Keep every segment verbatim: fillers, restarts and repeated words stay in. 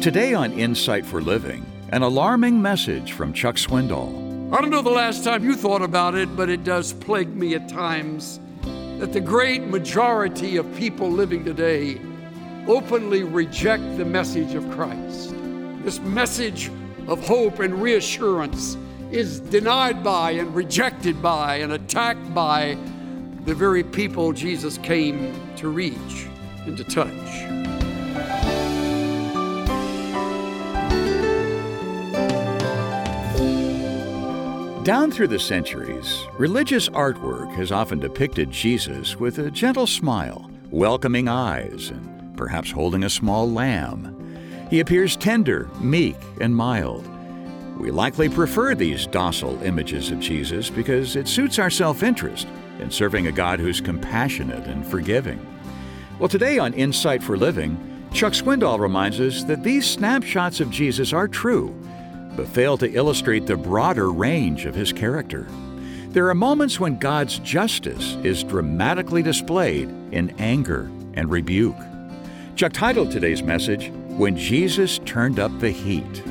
Today on Insight for Living, an alarming message from Chuck Swindoll. I don't know the last time you thought about it, but it does plague me at times that the great majority of people living today openly reject the message of Christ. This message of hope and reassurance is denied by and rejected by and attacked by the very people Jesus came to reach and to touch. Down through the centuries, religious artwork has often depicted Jesus with a gentle smile, welcoming eyes, and perhaps holding a small lamb. He appears tender, meek, and mild. We likely prefer these docile images of Jesus because it suits our self-interest in serving a God who's compassionate and forgiving. Well, today on Insight for Living, Chuck Swindoll reminds us that these snapshots of Jesus are true, but fail to illustrate the broader range of his character. There are moments when God's justice is dramatically displayed in anger and rebuke. Chuck titled today's message, When Jesus Turned Up the Heat.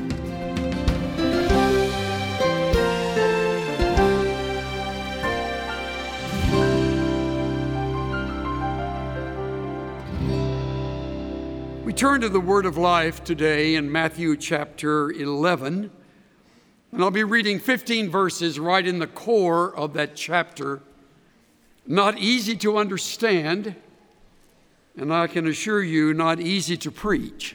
We turn to the Word of Life today in Matthew chapter eleven, and I'll be reading fifteen verses right in the core of that chapter. Not easy to understand, and I can assure you, not easy to preach.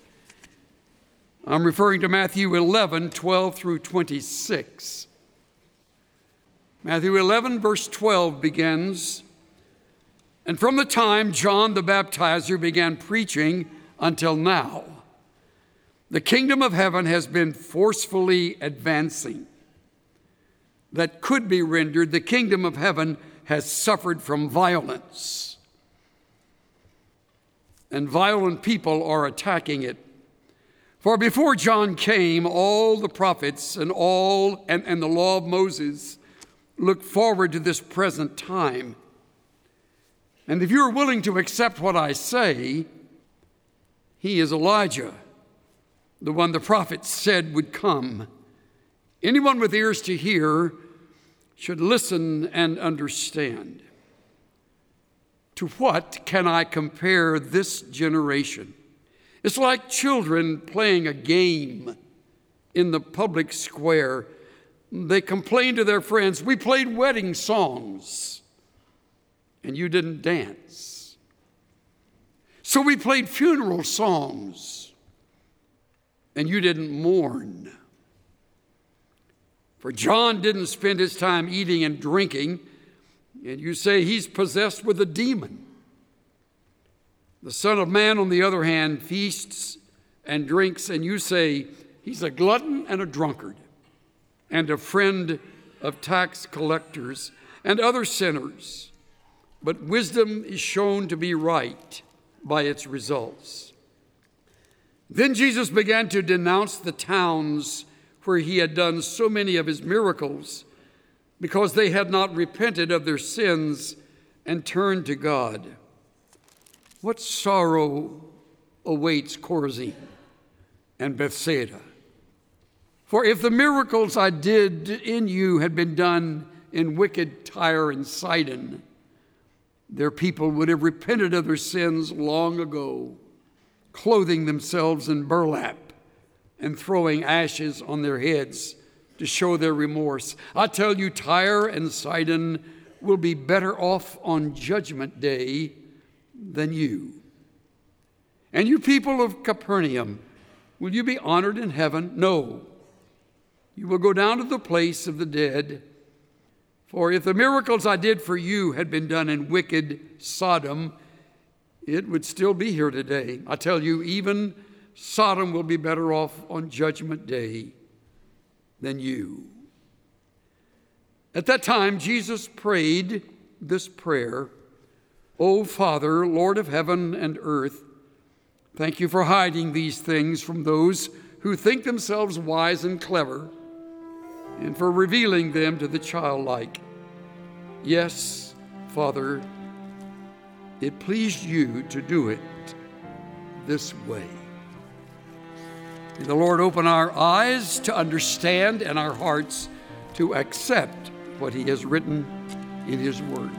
I'm referring to Matthew eleven, twelve through twenty-six. Matthew eleven, verse twelve begins, "And from the time John the Baptizer began preaching until now, the kingdom of heaven has been forcefully advancing." That could be rendered, the kingdom of heaven has suffered from violence, and violent people are attacking it. For before John came, all the prophets and all and, and the law of Moses looked forward to this present time. And if you're willing to accept what I say, he is Elijah, the one the prophets said would come. Anyone with ears to hear should listen and understand. To what can I compare this generation? It's like children playing a game in the public square. They complain to their friends, "We played wedding songs, and you didn't dance. So we played funeral songs, and you didn't mourn." For John didn't spend his time eating and drinking, and you say he's possessed with a demon. The Son of Man, on the other hand, feasts and drinks, and you say he's a glutton and a drunkard, and a friend of tax collectors and other sinners. But wisdom is shown to be right by its results. Then Jesus began to denounce the towns where he had done so many of his miracles, because they had not repented of their sins and turned to God. What sorrow awaits Chorazin and Bethsaida? For if the miracles I did in you had been done in wicked Tyre and Sidon, their people would have repented of their sins long ago, clothing themselves in burlap and throwing ashes on their heads to show their remorse. I tell you, Tyre and Sidon will be better off on Judgment Day than you. And you people of Capernaum, will you be honored in heaven? No. You will go down to the place of the dead. For if the miracles I did for you had been done in wicked Sodom, it would still be here today. I tell you, even Sodom will be better off on Judgment Day than you. At that time, Jesus prayed this prayer, "O Father, Lord of heaven and earth, thank you for hiding these things from those who think themselves wise and clever, and for revealing them to the childlike. Yes, Father, it pleased you to do it this way." May the Lord open our eyes to understand and our hearts to accept what He has written in His Word.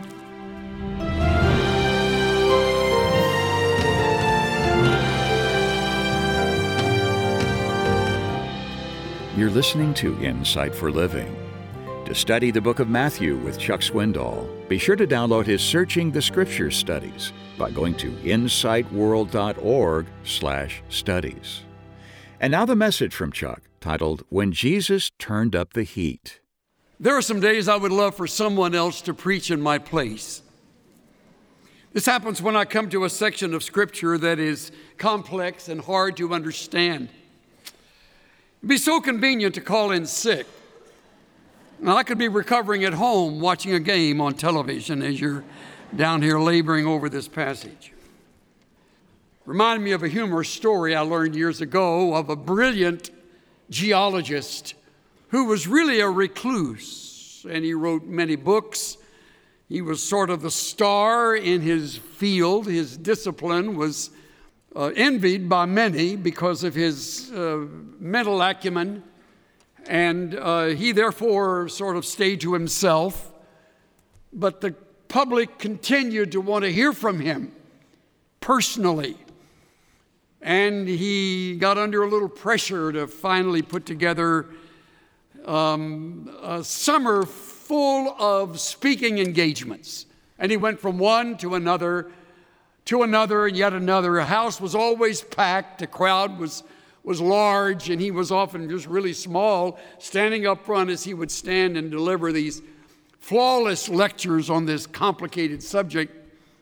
You're listening to Insight for Living. To study the book of Matthew with Chuck Swindoll, be sure to download his Searching the Scriptures studies by going to insight world dot org slash studies. And now the message from Chuck, titled, When Jesus Turned Up the Heat. There are some days I would love for someone else to preach in my place. This happens when I come to a section of Scripture that is complex and hard to understand. It'd be so convenient to call in sick. Now, I could be recovering at home watching a game on television as you're down here laboring over this passage. Reminded me of a humorous story I learned years ago of a brilliant geologist who was really a recluse, and he wrote many books. He was sort of the star in his field. His discipline was uh, envied by many because of his uh, mental acumen, and uh, he therefore sort of stayed to himself. But the public continued to want to hear from him personally. And he got under a little pressure to finally put together um, a summer full of speaking engagements. And he went from one to another, to another, and yet another. A house was always packed. The crowd was, was large, and he was often just really small, standing up front as he would stand and deliver these flawless lectures on this complicated subject.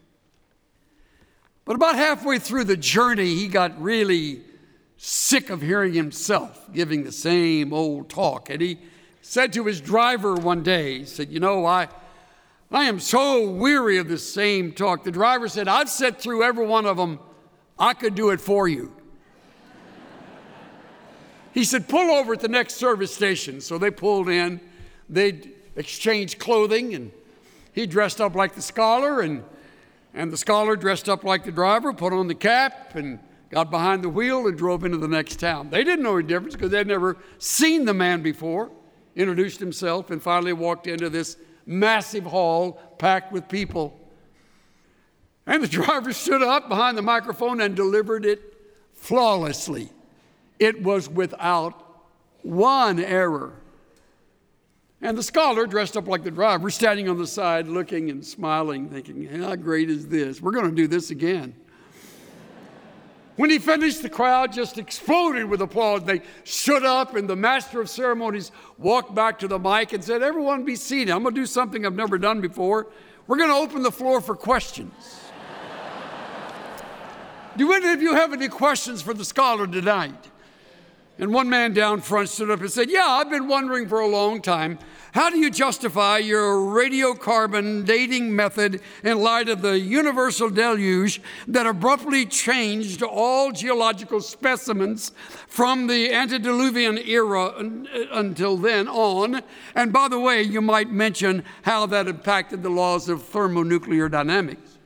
But about halfway through the journey, he got really sick of hearing himself giving the same old talk. And he said to his driver one day, he said, you know, I, I am so weary of the same talk. The driver said, I've sat through every one of them. I could do it for you. He said, pull over at the next service station. So they pulled in. They exchanged clothing, and he dressed up like the scholar, and And the scholar dressed up like the driver, put on the cap, and got behind the wheel and drove into the next town. They didn't know any difference because they'd never seen the man before. Introduced himself, and finally walked into this massive hall packed with people. And the driver stood up behind the microphone and delivered it flawlessly. It was without one error. And the scholar, dressed up like the driver, standing on the side, looking and smiling, thinking, how great is this? We're going to do this again. When he finished, the crowd just exploded with applause. They stood up, and the master of ceremonies walked back to the mic and said, everyone be seated. I'm going to do something I've never done before. We're going to open the floor for questions. Do any of you have any questions for the scholar tonight? And one man down front stood up and said, yeah, I've been wondering for a long time, how do you justify your radiocarbon dating method in light of the universal deluge that abruptly changed all geological specimens from the antediluvian era until then on? And by the way, you might mention how that impacted the laws of thermonuclear dynamics.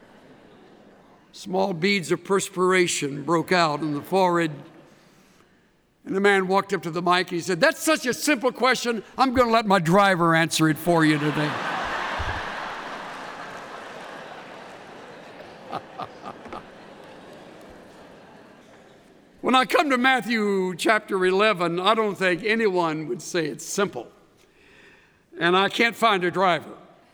Small beads of perspiration broke out on the forehead. And the man walked up to the mic and he said, that's such a simple question, I'm going to let my driver answer it for you today. When I come to Matthew chapter eleven, I don't think anyone would say it's simple. And I can't find a driver.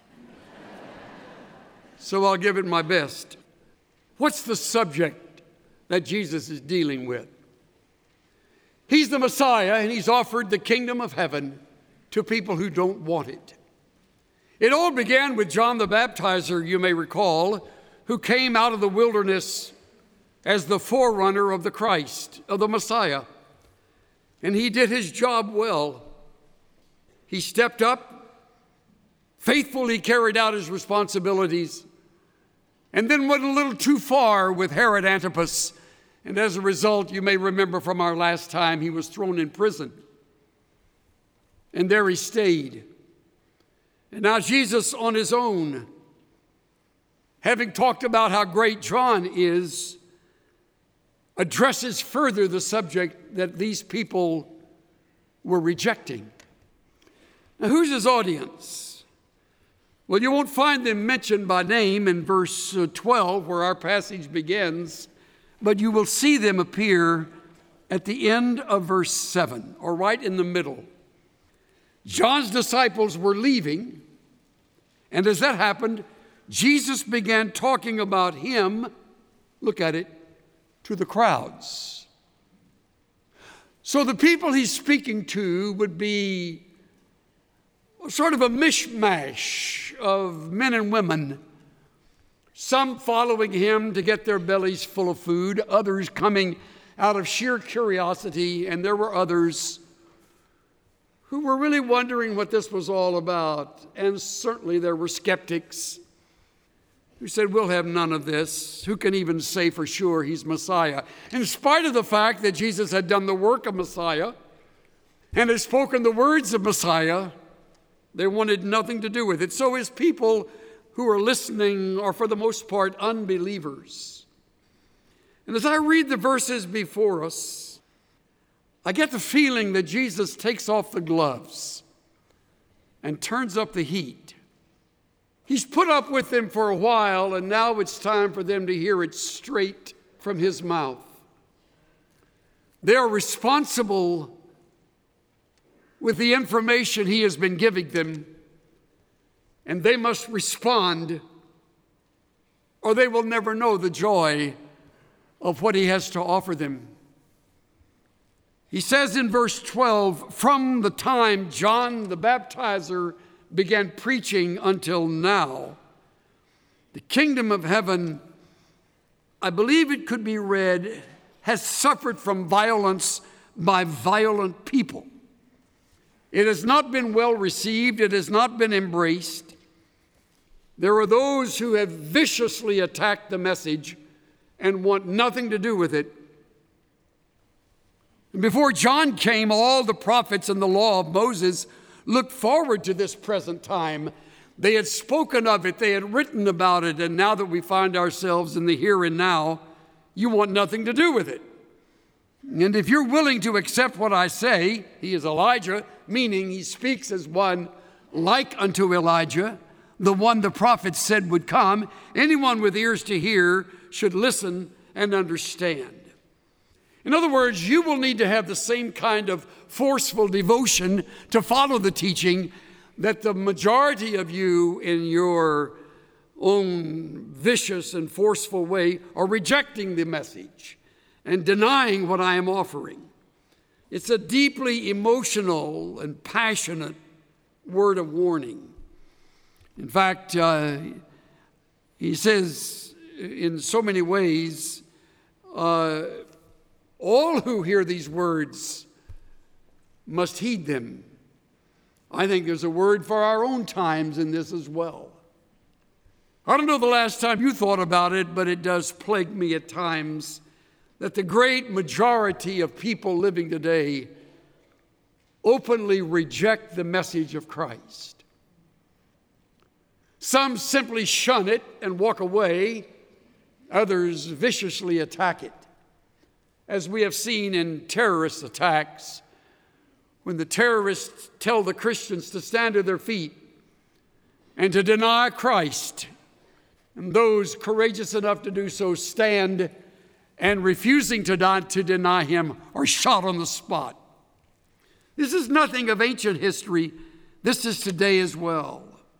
So I'll give it my best. What's the subject that Jesus is dealing with? He's the Messiah, and he's offered the kingdom of heaven to people who don't want it. It all began with John the Baptizer, you may recall, who came out of the wilderness as the forerunner of the Christ, of the Messiah. And he did his job well. He stepped up, faithfully carried out his responsibilities, and then went a little too far with Herod Antipas. And as a result, you may remember from our last time, he was thrown in prison. And there he stayed. And now Jesus on his own, having talked about how great John is, addresses further the subject that these people were rejecting. Now, who's his audience? Well, you won't find them mentioned by name in verse twelve, where our passage begins, but you will see them appear at the end of verse seven, or right in the middle. John's disciples were leaving, and as that happened, Jesus began talking about him, look at it, to the crowds. So the people he's speaking to would be sort of a mishmash of men and women, some following him to get their bellies full of food, others coming out of sheer curiosity, and there were others who were really wondering what this was all about. And certainly there were skeptics who said, we'll have none of this. Who can even say for sure he's Messiah? In spite of the fact that Jesus had done the work of Messiah and had spoken the words of Messiah, they wanted nothing to do with it. So his people who are listening are, for the most part, unbelievers. And as I read the verses before us, I get the feeling that Jesus takes off the gloves and turns up the heat. He's put up with them for a while, and now it's time for them to hear it straight from his mouth. They are responsible with the information he has been giving them, and they must respond, or they will never know the joy of what he has to offer them. He says in verse twelve, from the time John the Baptizer began preaching until now, the kingdom of heaven, I believe it could be read, has suffered from violence by violent people. It has not been well received. It has not been embraced. There are those who have viciously attacked the message and want nothing to do with it. And before John came, all the prophets and the law of Moses looked forward to this present time. They had spoken of it, they had written about it, and now that we find ourselves in the here and now, you want nothing to do with it. And if you're willing to accept what I say, he is Elijah, meaning he speaks as one like unto Elijah, the one the prophets said would come. Anyone with ears to hear should listen and understand. In other words, you will need to have the same kind of forceful devotion to follow the teaching that the majority of you in your own vicious and forceful way are rejecting the message and denying what I am offering. It's a deeply emotional and passionate word of warning. In fact, uh, he says in so many ways, uh, all who hear these words must heed them. I think there's a word for our own times in this as well. I don't know the last time you thought about it, but it does plague me at times that the great majority of people living today openly reject the message of Christ. Some simply shun it and walk away. Others viciously attack it, as we have seen in terrorist attacks, when the terrorists tell the Christians to stand to their feet and to deny Christ, and those courageous enough to do so stand, and refusing to, not to deny him are shot on the spot. This is nothing of ancient history. This is today as well.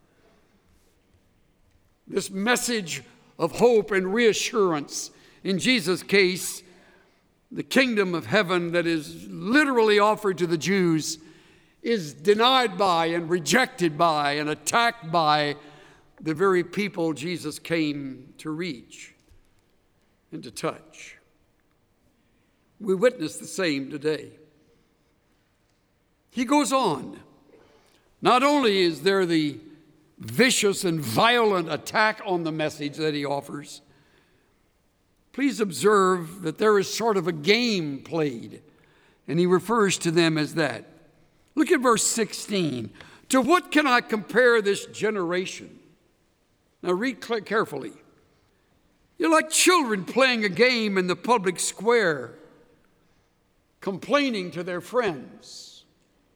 This message of hope and reassurance, in Jesus' case, the kingdom of heaven that is literally offered to the Jews, is denied by and rejected by and attacked by the very people Jesus came to reach and to touch. We witness the same today. He goes on. Not only is there the vicious and violent attack on the message that he offers, please observe that there is sort of a game played, and he refers to them as that. Look at verse sixteen. To what can I compare this generation? Now read carefully. You're like children playing a game in the public square, complaining to their friends.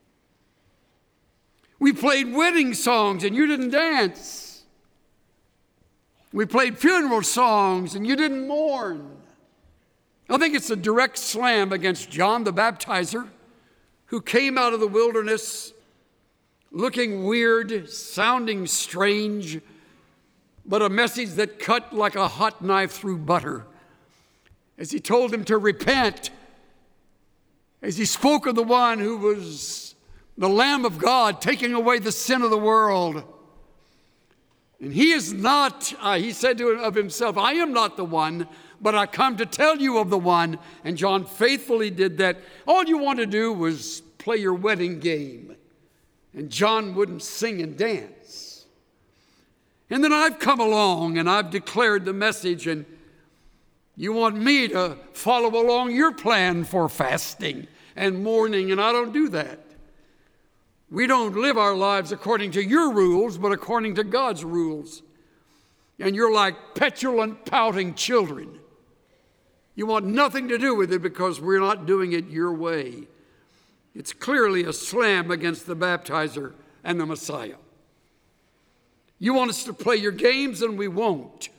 We played wedding songs and you didn't dance. We played funeral songs and you didn't mourn. I think it's a direct slam against John the Baptizer, who came out of the wilderness looking weird, sounding strange, but a message that cut like a hot knife through butter. As he told him to repent, as he spoke of the one who was the Lamb of God taking away the sin of the world. And he is not, uh, he said to of himself, I am not the one, but I come to tell you of the one. And John faithfully did that. All you want to do was play your wedding game. And John wouldn't sing and dance. And then I've come along and I've declared the message, and you want me to follow along your plan for fasting and mourning, and I don't do that. We don't live our lives according to your rules, but according to God's rules. And you're like petulant, pouting children. You want nothing to do with it because we're not doing it your way. It's clearly a slam against the baptizer and the Messiah. You want us to play your games, and we won't.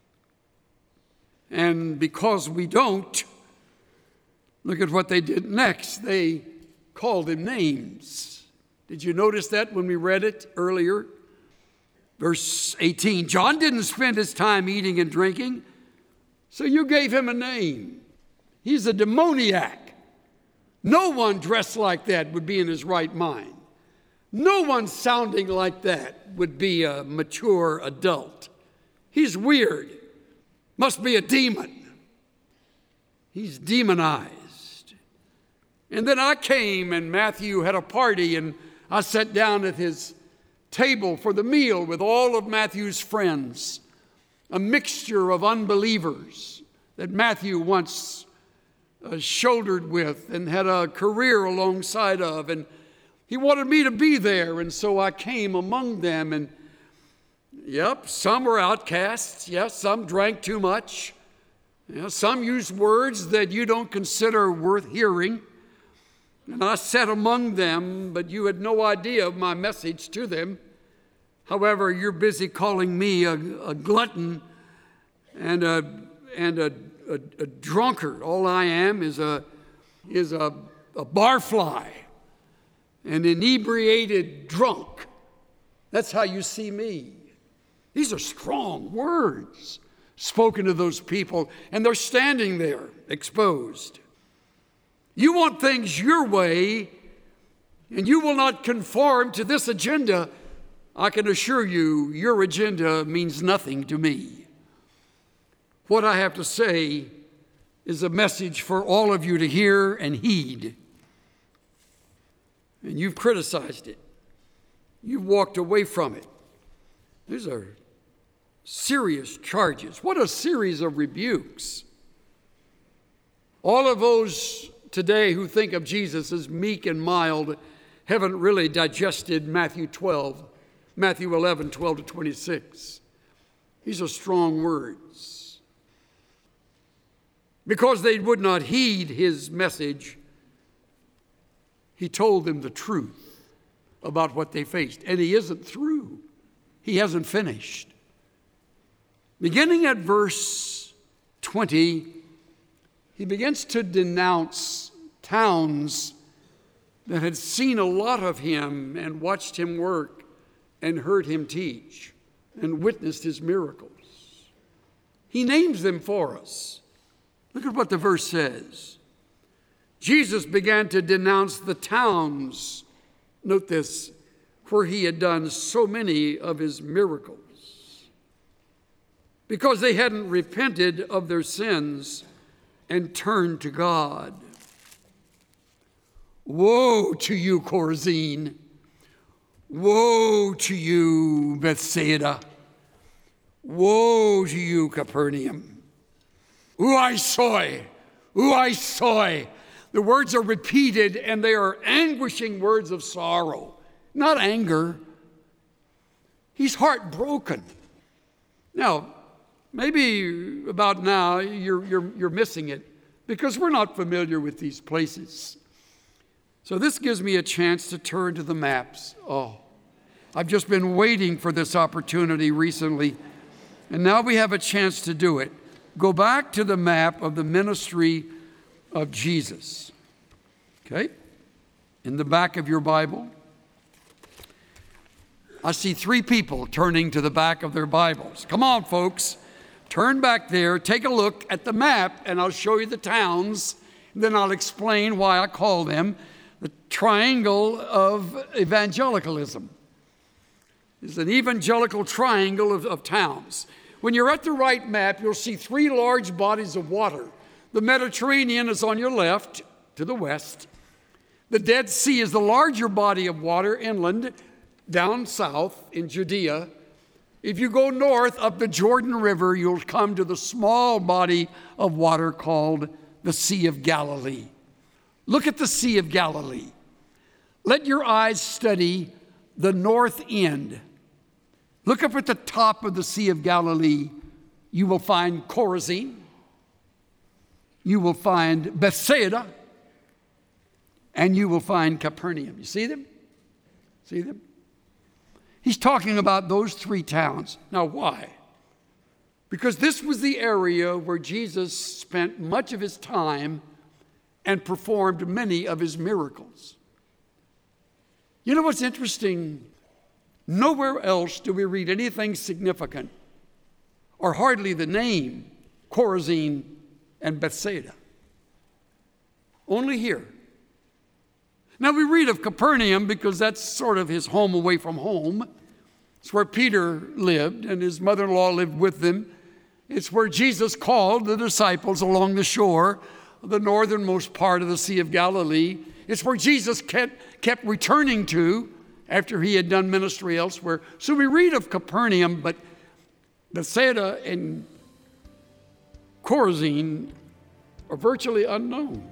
And because we don't, look at what they did next. They called him names. Did you notice that when we read it earlier? Verse eighteen, John didn't spend his time eating and drinking, so you gave him a name. He's a demoniac. No one dressed like that would be in his right mind. No one sounding like that would be a mature adult. He's weird. Must be a demon. He's demonized. And then I came, and Matthew had a party, and I sat down at his table for the meal with all of Matthew's friends, a mixture of unbelievers that Matthew once uh, shouldered with and had a career alongside of. And he wanted me to be there, and so I came among them. And yep, some were outcasts. Yes, some drank too much. You know, some used words that you don't consider worth hearing. And I sat among them, but you had no idea of my message to them. However, you're busy calling me a, a glutton and a and a, a, a drunkard. All I am is a is a, a barfly, an inebriated drunk. That's how you see me. These are strong words spoken to those people, and they're standing there exposed. You want things your way, and you will not conform to this agenda. I can assure you, your agenda means nothing to me. What I have to say is a message for all of you to hear and heed. And you've criticized it. You've walked away from it. These are serious charges. What a series of rebukes. All of those today who think of Jesus as meek and mild haven't really digested Matthew twelve, Matthew eleven, twelve to twenty-six. These are strong words. Because they would not heed his message, he told them the truth about what they faced. And he isn't through. He hasn't finished. Beginning at verse twenty, he begins to denounce towns that had seen a lot of him and watched him work and heard him teach and witnessed his miracles. He names them for us. Look at what the verse says. Jesus began to denounce the towns, note this, where he had done so many of his miracles, because they hadn't repented of their sins and turned to God. Woe to you, Chorazin! Woe to you, Bethsaida! Woe to you, Capernaum! Uaisoi! Uaisoi! The words are repeated, and they are anguishing words of sorrow, not anger. He's heartbroken. Now, maybe about now you're, you're, you're missing it because we're not familiar with these places. So this gives me a chance to turn to the maps. Oh, I've just been waiting for this opportunity recently, and now we have a chance to do it. Go back to the map of the ministry of Jesus. Okay? In the back of your Bible, I see three people turning to the back of their Bibles. Come on, folks. Turn back there, take a look at the map, and I'll show you the towns. Then I'll explain why I call them the triangle of evangelicalism. It's an evangelical triangle of, of towns. When you're at the right map, you'll see three large bodies of water. The Mediterranean is on your left, to the west. The Dead Sea is the larger body of water inland, down south in Judea. If you go north up the Jordan River, you'll come to the small body of water called the Sea of Galilee. Look at the Sea of Galilee. Let your eyes study the north end. Look up at the top of the Sea of Galilee. You will find Chorazin. You will find Bethsaida. And you will find Capernaum. You see them? See them? He's talking about those three towns. Now, why? Because this was the area where Jesus spent much of his time and performed many of his miracles. You know what's interesting? Nowhere else do we read anything significant, or hardly the name Chorazin and Bethsaida. Only here. Now we read of Capernaum because that's sort of his home away from home. It's where Peter lived and his mother-in-law lived with them. It's where Jesus called the disciples along the shore, the northernmost part of the Sea of Galilee. It's where Jesus kept, kept returning to after he had done ministry elsewhere. So we read of Capernaum, but Bethsaida and Chorazin are virtually unknown.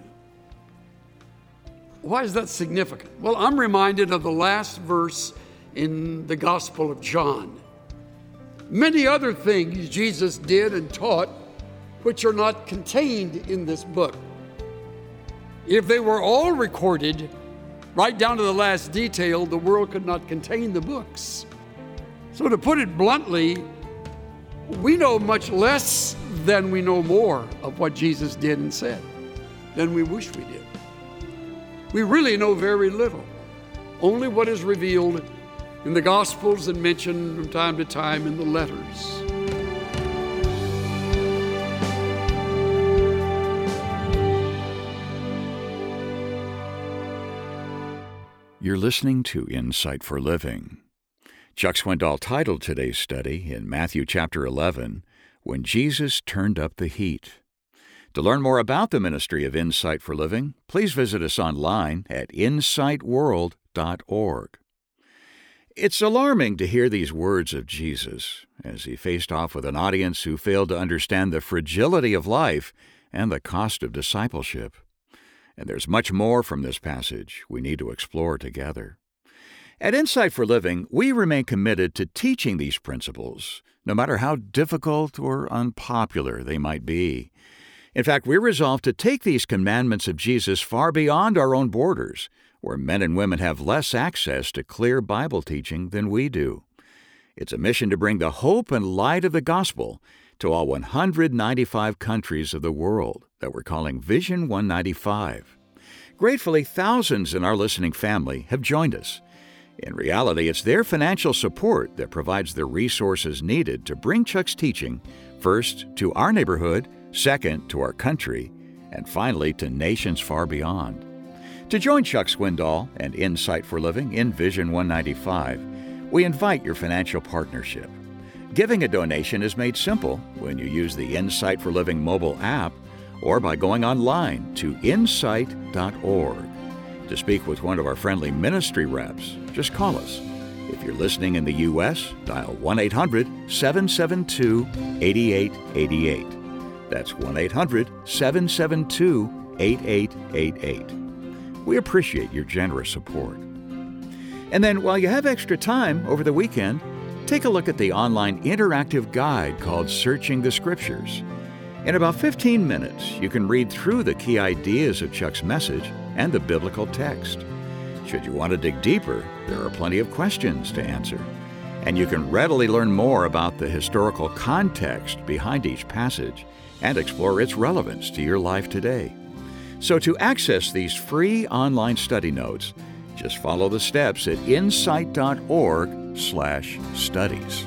Why is that significant? Well, I'm reminded of the last verse in the Gospel of John. Many other things Jesus did and taught which are not contained in this book. If they were all recorded, right down to the last detail, the world could not contain the books. So to put it bluntly, we know much less than we know more of what Jesus did and said than we wish we did. We really know very little, only what is revealed in the Gospels and mentioned from time to time in the letters. You're listening to Insight for Living. Chuck Swindoll titled today's study in Matthew chapter eleven, When Jesus Turned Up the Heat. To learn more about the ministry of Insight for Living, please visit us online at insight world dot org. It's alarming to hear these words of Jesus as he faced off with an audience who failed to understand the fragility of life and the cost of discipleship. And there's much more from this passage we need to explore together. At Insight for Living, we remain committed to teaching these principles, no matter how difficult or unpopular they might be. In fact, we're resolved to take these commandments of Jesus far beyond our own borders, where men and women have less access to clear Bible teaching than we do. It's a mission to bring the hope and light of the gospel to all one hundred ninety-five countries of the world that we're calling Vision one ninety-five. Gratefully, thousands in our listening family have joined us. In reality, it's their financial support that provides the resources needed to bring Chuck's teaching first to our neighborhood, second to our country, and finally to nations far beyond. To join Chuck Swindoll and Insight for Living in Vision one ninety-five, we invite your financial partnership. Giving a donation is made simple when you use the Insight for Living mobile app or by going online to insight dot org. To speak with one of our friendly ministry reps, just call us. If you're listening in the U S, dial one eight hundred seven seven two eight eight eight eight. That's one eight hundred seven seven two eight eight eight eight. We appreciate your generous support. And then while you have extra time over the weekend, take a look at the online interactive guide called Searching the Scriptures. In about fifteen minutes, you can read through the key ideas of Chuck's message and the biblical text. Should you want to dig deeper, there are plenty of questions to answer, and you can readily learn more about the historical context behind each passage and explore its relevance to your life today. So to access these free online study notes, just follow the steps at insight.org slash studies.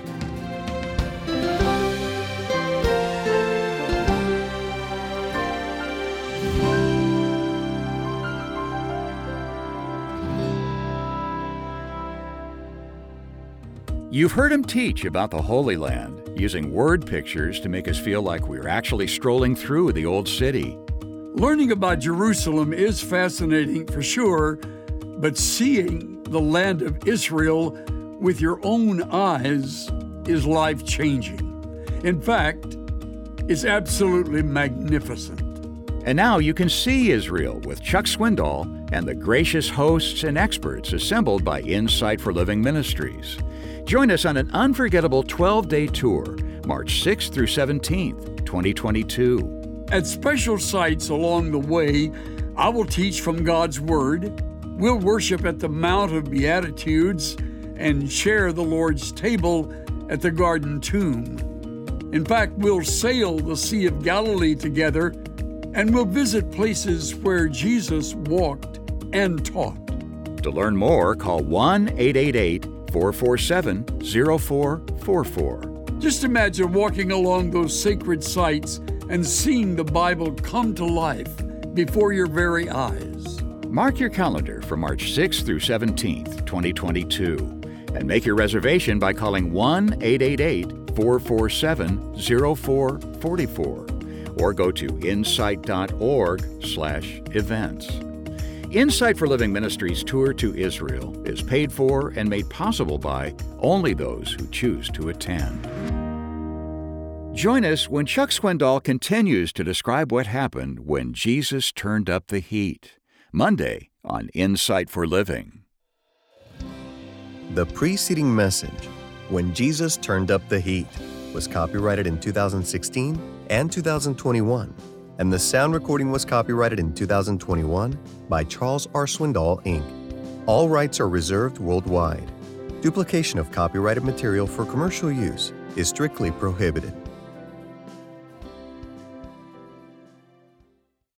You've heard him teach about the Holy Land, using word pictures to make us feel like we're actually strolling through the old city. Learning about Jerusalem is fascinating for sure, but seeing the land of Israel with your own eyes is life-changing. In fact, it's absolutely magnificent. And now you can see Israel with Chuck Swindoll and the gracious hosts and experts assembled by Insight for Living Ministries. Join us on an unforgettable twelve-day tour, March sixth through seventeenth, twenty twenty-two. At special sites along the way, I will teach from God's Word. We'll worship at the Mount of Beatitudes and share the Lord's table at the Garden Tomb. In fact, we'll sail the Sea of Galilee together, and we'll visit places where Jesus walked and taught. To learn more, call one eight eight eight, four four seven, zero four four four. Just imagine walking along those sacred sites and seeing the Bible come to life before your very eyes. Mark your calendar for March sixth through seventeenth, twenty twenty-two, and make your reservation by calling one eight eight eight, four four seven, zero four four four or go to insight.org slash events. Insight for Living Ministries' tour to Israel is paid for and made possible by only those who choose to attend. Join us when Chuck Swindoll continues to describe what happened when Jesus turned up the heat. Monday on Insight for Living. The preceding message, When Jesus Turned Up the Heat, was copyrighted in two thousand sixteen and two thousand twenty-one, and the sound recording was copyrighted in two thousand twenty-one by Charles R. Swindoll, Incorporated. All rights are reserved worldwide. Duplication of copyrighted material for commercial use is strictly prohibited.